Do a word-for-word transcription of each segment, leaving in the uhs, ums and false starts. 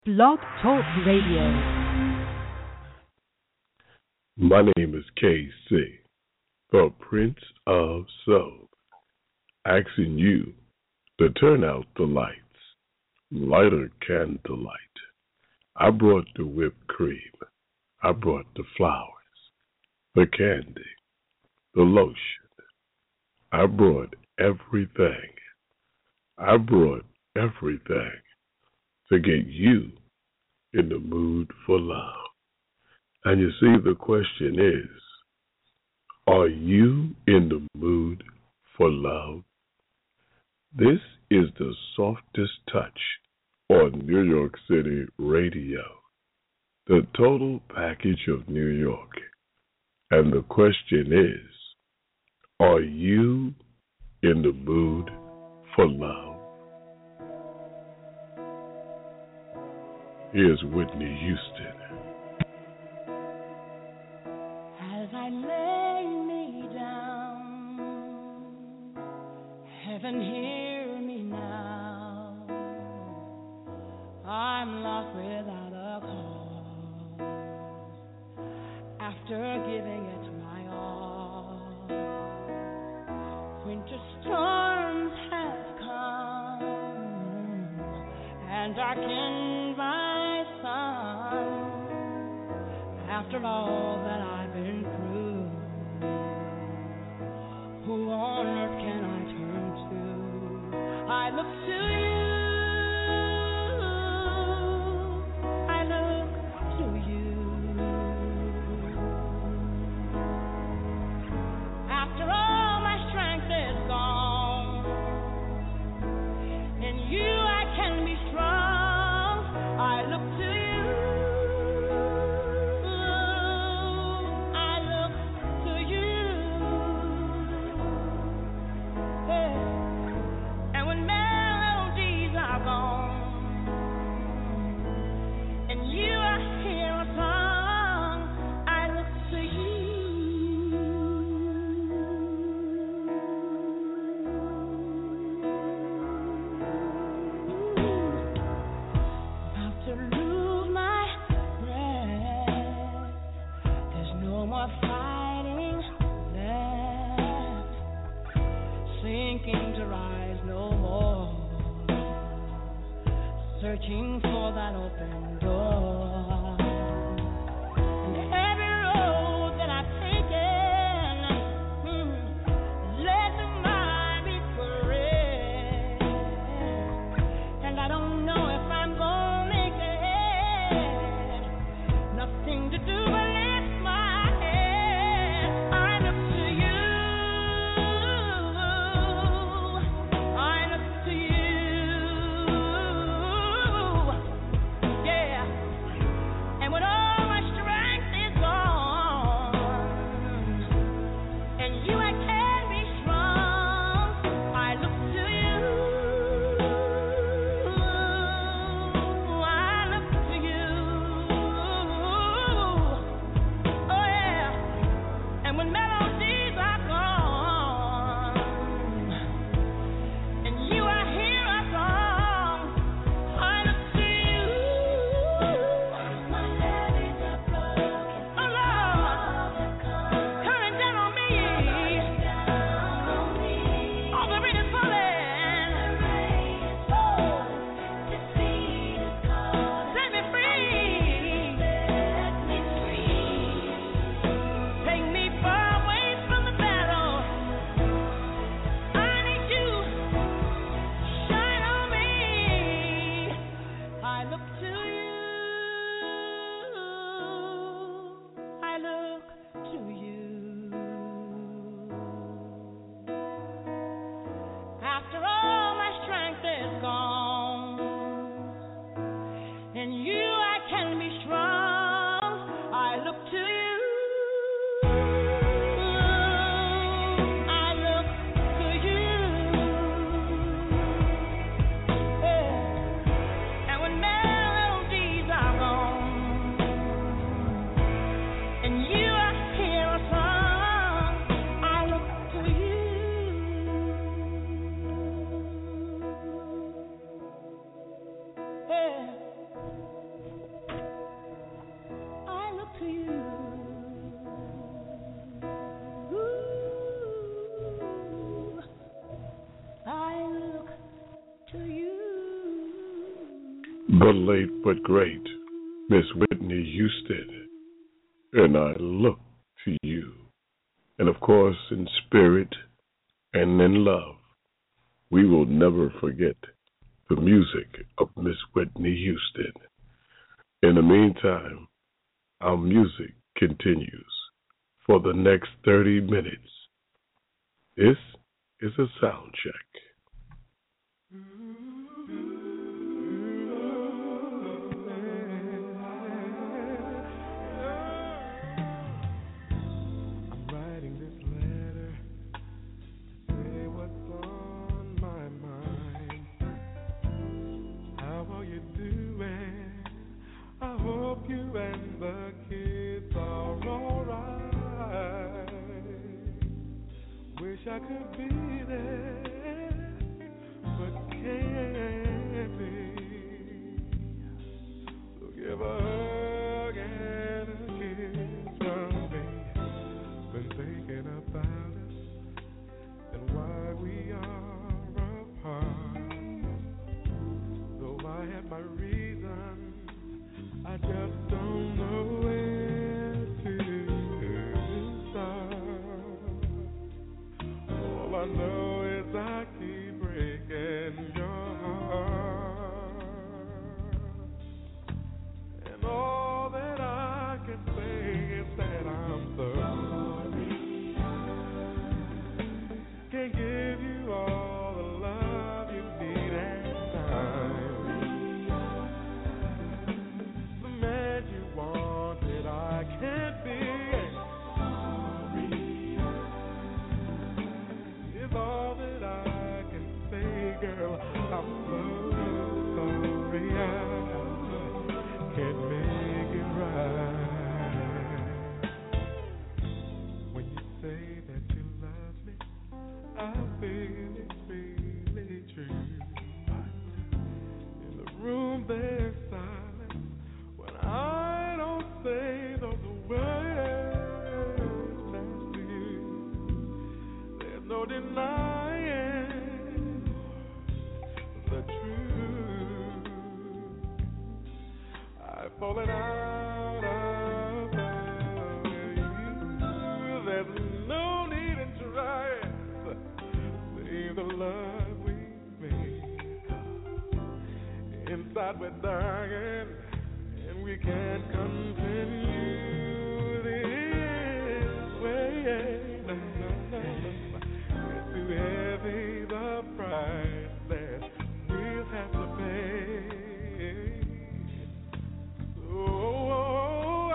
Blog Talk Radio. My name is K C, the Prince of Soul, asking you to turn out the lights. Lighter candlelight. I brought the whipped cream. I brought the flowers, the candy, the lotion. I brought everything. I brought everything to get you in the mood for love. And you see, the question is, are you in the mood for love? This is the softest touch on New York City radio, the total package of New York. And the question is, are you in the mood for love? Here's Whitney Houston. As I lay me down, heaven hear me now. I'm lost without a cause. After giving it my all, winter storms have come and darkened my after all that I've been through, who on earth can I turn to? I look to you, I look to you. After all my strength is gone, in you I can be strong. I look to you. Searching for that open door, and every road that I've taken mm, led to my regret, and I don't know if I'm gonna make it. Nothing to do but lift my head. I look to you. I look to you. Melodies The late but great Miss Whitney Houston, and I look to you. And of course, in spirit and in love, we will never forget the music of Miss Whitney Houston. In the meantime, our music continues for the next thirty minutes. This is a sound check. I could be there, but can't be. So give a hug and a kiss from me. Been thinking about us and why we are apart. Though I have my reasons, I just don't know where to start. All I know is I keep breaking your heart, and all that I can say is that I'm sorry. Can't give you all the love you need and time. The man you wanted, I can't be. All that I can say, girl, I'm so sorry I can't make it right. When you say that you love me, I feel it's really true. But in the room there's silence when I don't say those words. No denying the truth. I've fallen out of love with you. There's no need in trying. Save the love we made. Inside we're dying, and we can't continue this way. No, no, no. Too heavy the price that we'll have to pay. So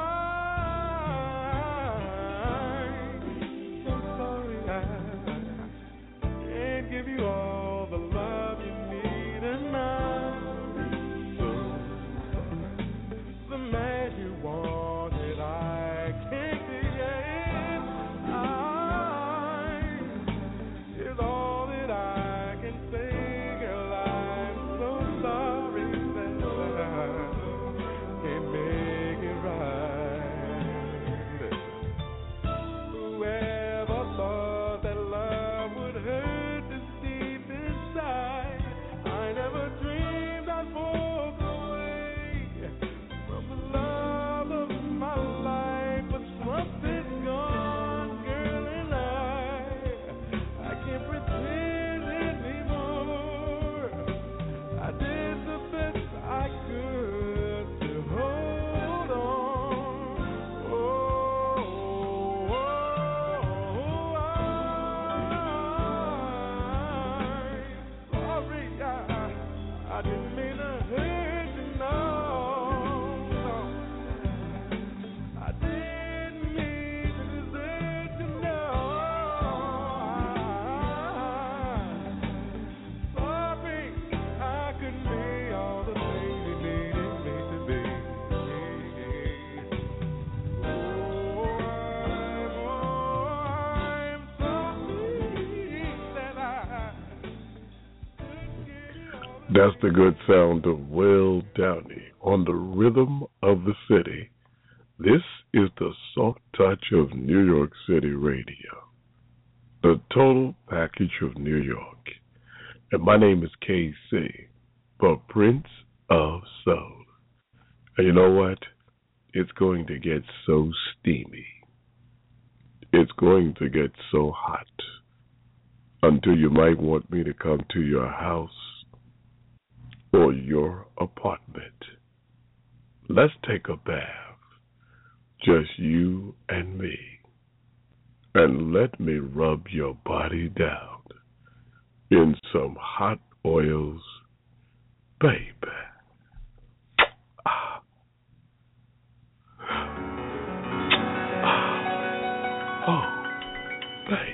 I'm so sorry I can't give you all the love you need, and I'm so the man you wanted I can't be. All that I can say, girl, I'm so sorry that I can't make it right. Whoever thought that love would hurt this deep inside, I never dreamed I'd walk away from the love of my life, but something's gone, girl, and I can't pretend anymore. I did the best I could to hold on. Oh, oh, oh, I'm sorry. I, I didn't mean to hurt you, no, no. I didn't mean to desert you, no. That's the good sound of Will Downey on the rhythm of the city. This is the soft touch of New York City radio, the total package of New York. And my name is K C, the Prince of Soul. And you know what? It's going to get so steamy. It's going to get so hot until you might want me to come to your house or your apartment. Let's take a bath, just you and me, and let me rub your body down in some hot oils, baby. Ah. Ah. Oh, baby.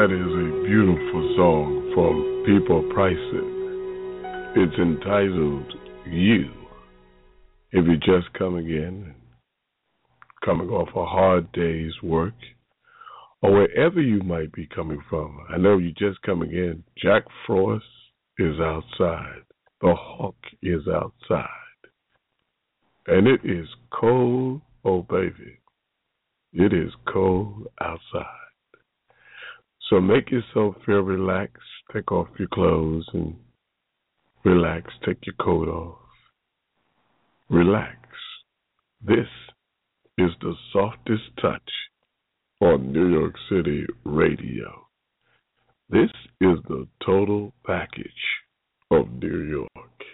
That is a beautiful song from People Pricing. It's entitled You. If you're just coming in, coming off a hard day's work, or wherever you might be coming from, I know you're just coming in. Jack Frost is outside. The hawk is outside. And it is cold, oh baby. It is cold outside. So make yourself feel relaxed. Take off your clothes and relax. Take your coat off. Relax. This is the softest touch on New York City radio. This is the total package of New York.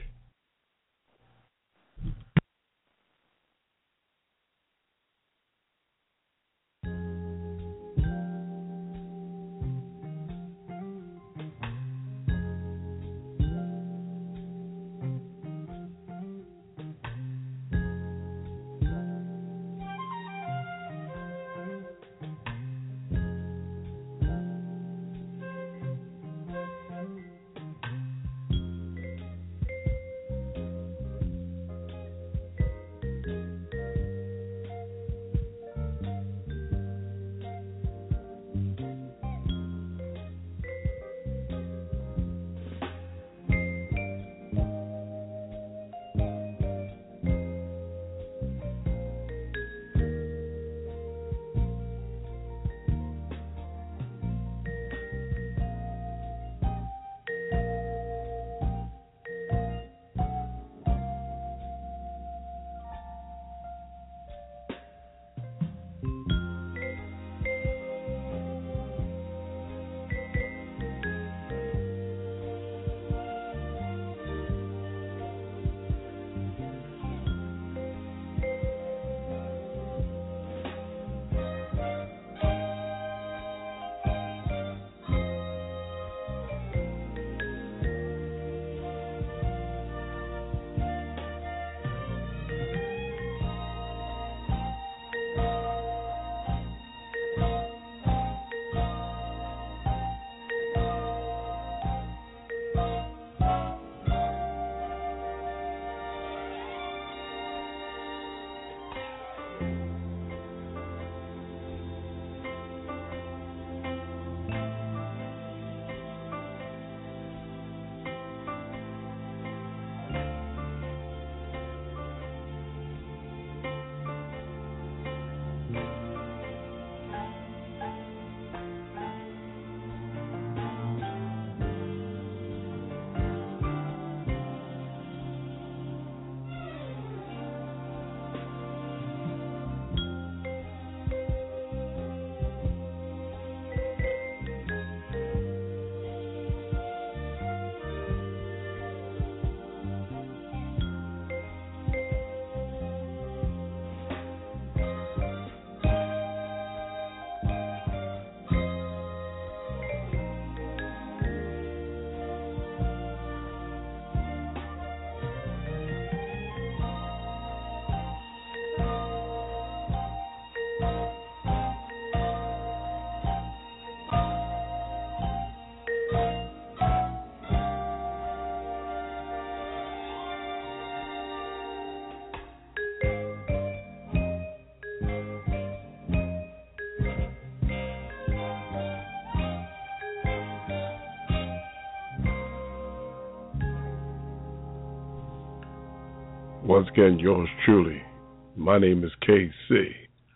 Once again, yours truly. My name is K C,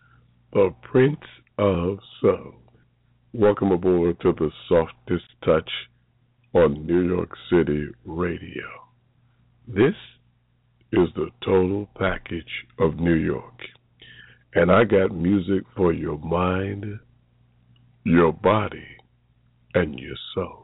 the Prince of Soul. Welcome aboard to the softest touch on New York City radio. This is the total package of New York. And I got music for your mind, your body, and your soul.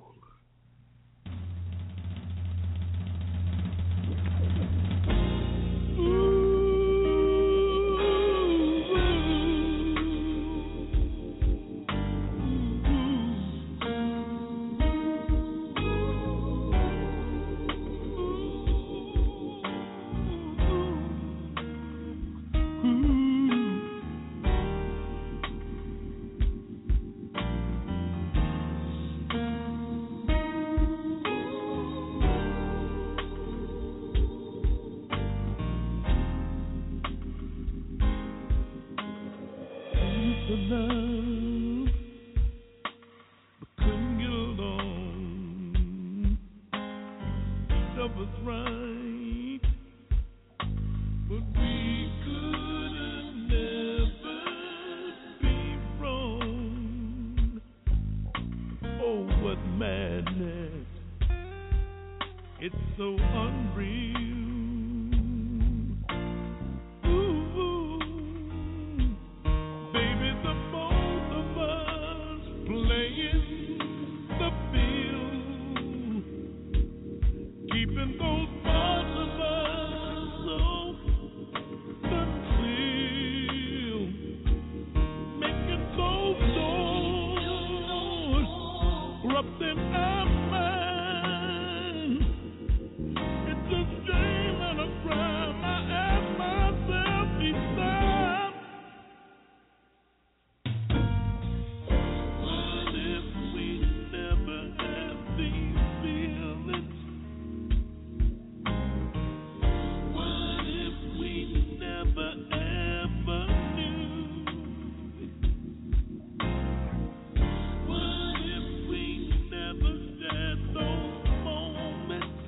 was right, but we could have never be wrong. Oh, what madness! It's so unreal. Ooh, baby, the both of us playing the field, keeping those parts of us so concealed, making those doors, corrupting our minds. It's a shame and a crime. I ask myself each time, what if we never had these feelings? What if we never ever knew? What if we never shared those moments?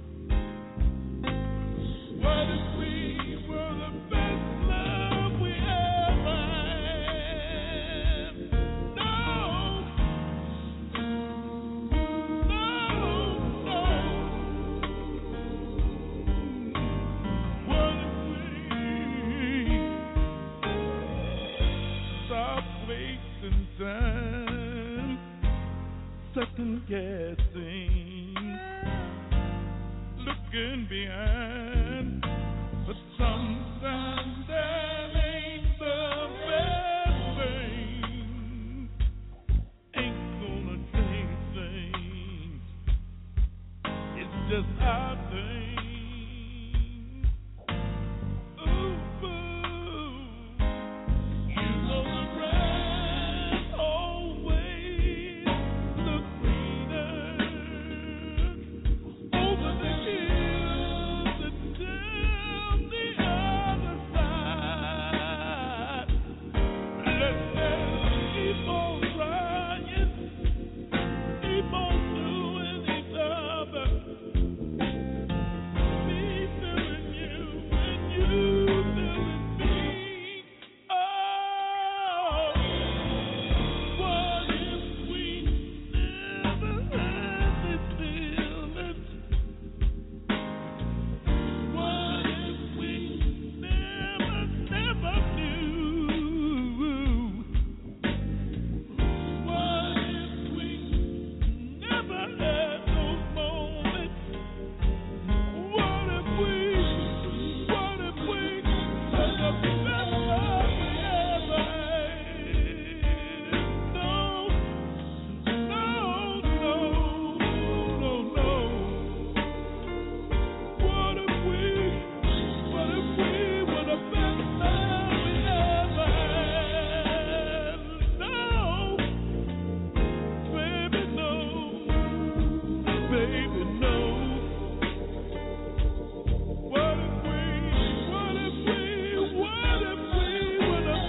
What if we were the best love we ever had? No, no, no. What if we stop wasting time, second guessing, looking behind? But sometimes that ain't the best thing. Ain't gonna change things. It's just our thing. Ooh, ooh. You know the grass always looks greener over the hills and down the other side. Let's just keep on trying, keep on doing each other. Me feeling you and you feeling me. Oh, what if we never had these feelings? What if we never, never knew? What if we never had those moments? What if we, what if we had the best love we ever had? No, no, no, no, no. What if we, what if we were the best love we ever had? No, baby, no, baby, no. What if we, what if we, what if we were the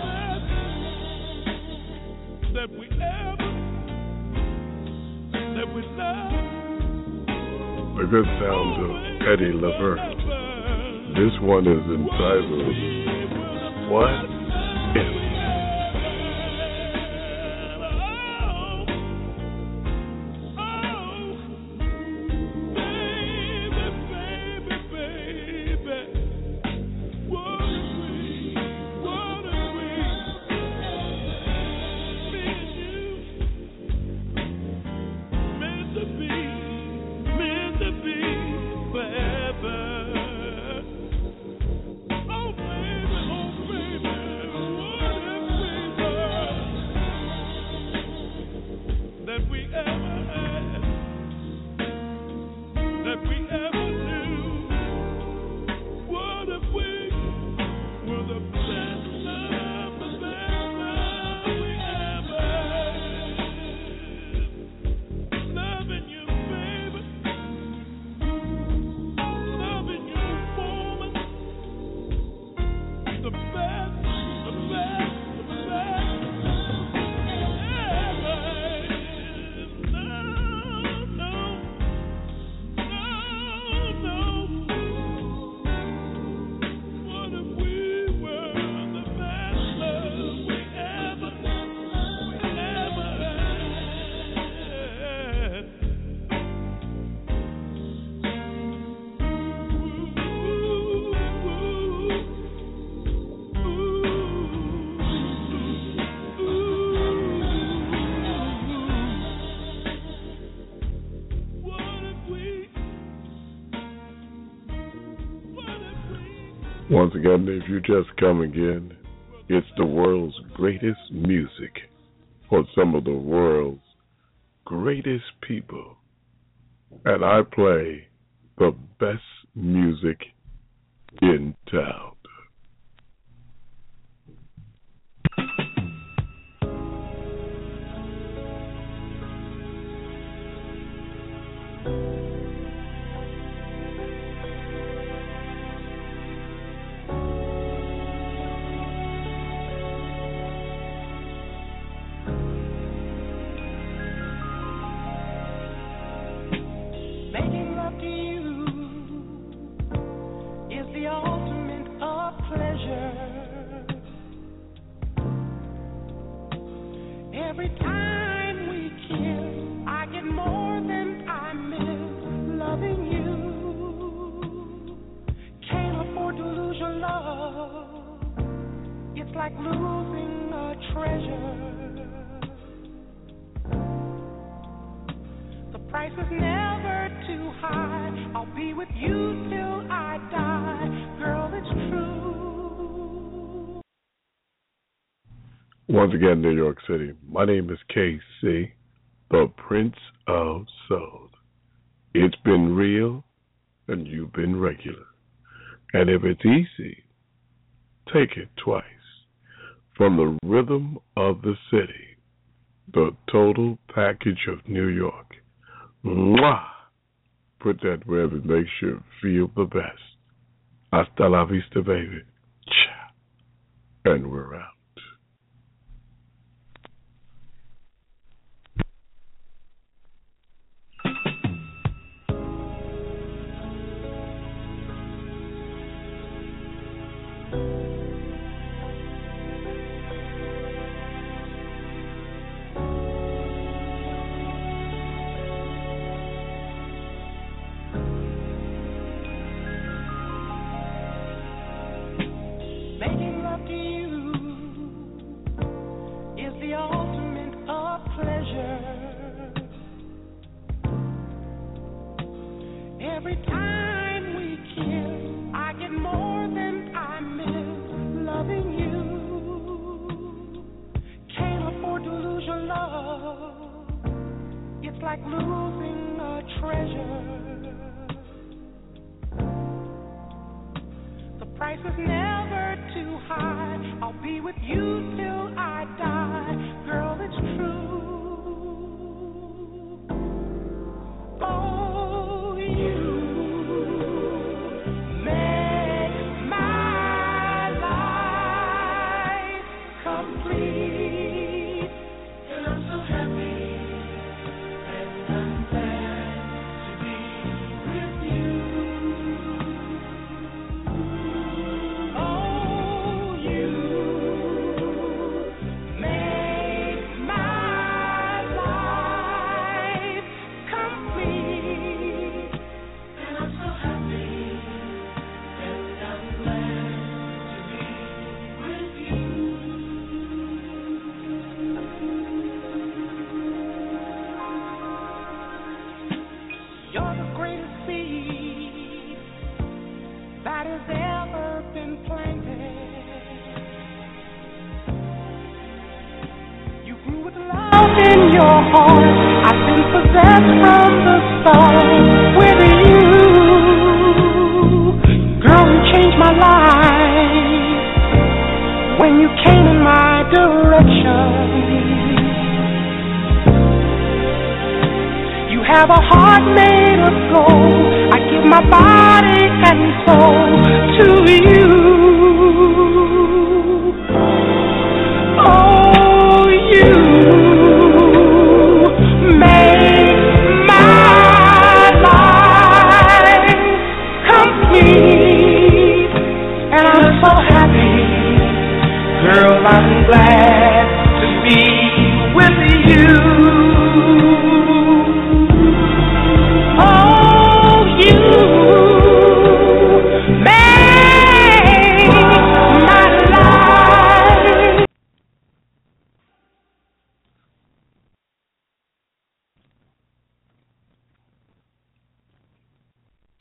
best that we ever, that we loved? The good sounds of Eddie Laverne. This one is entitled What If? Once again, if you just come again, it's the world's greatest music for some of the world's greatest people. And I play the best music in town. Making love to you is the ultimate of pleasure. Every time we kiss, I get more than I miss loving you. Can't afford to lose your love. It's like losing a treasure. The price is never too high. I'll be with you till I die. Girl, it's true. Once again, New York City. My name is K C, the Prince of Soul. It's been real, and you've been regular. And if it's easy, take it twice. From the rhythm of the city, the total package of New York. Mwah! Put that where it makes you feel the best. Hasta la vista, baby. Cha. And we're out. Making love to you is the ultimate of pleasure. Every time we kiss, I get more than I miss loving you. Can't afford to lose your love. It's like losing a treasure. The price is never too high. I'll be with you till I die. Girl, it's true. Oh, you make my life complete. And I'm so happy and I'm glad to be with you. Oh, you make my life complete. And I'm so happy and I'm glad to be with you. You're the greatest seed that has ever been planted. You grew with love in your heart. I've been possessed from the start with you. Girl, you changed my life when you came in my direction. You have a heart made of gold. I give my body and soul to you.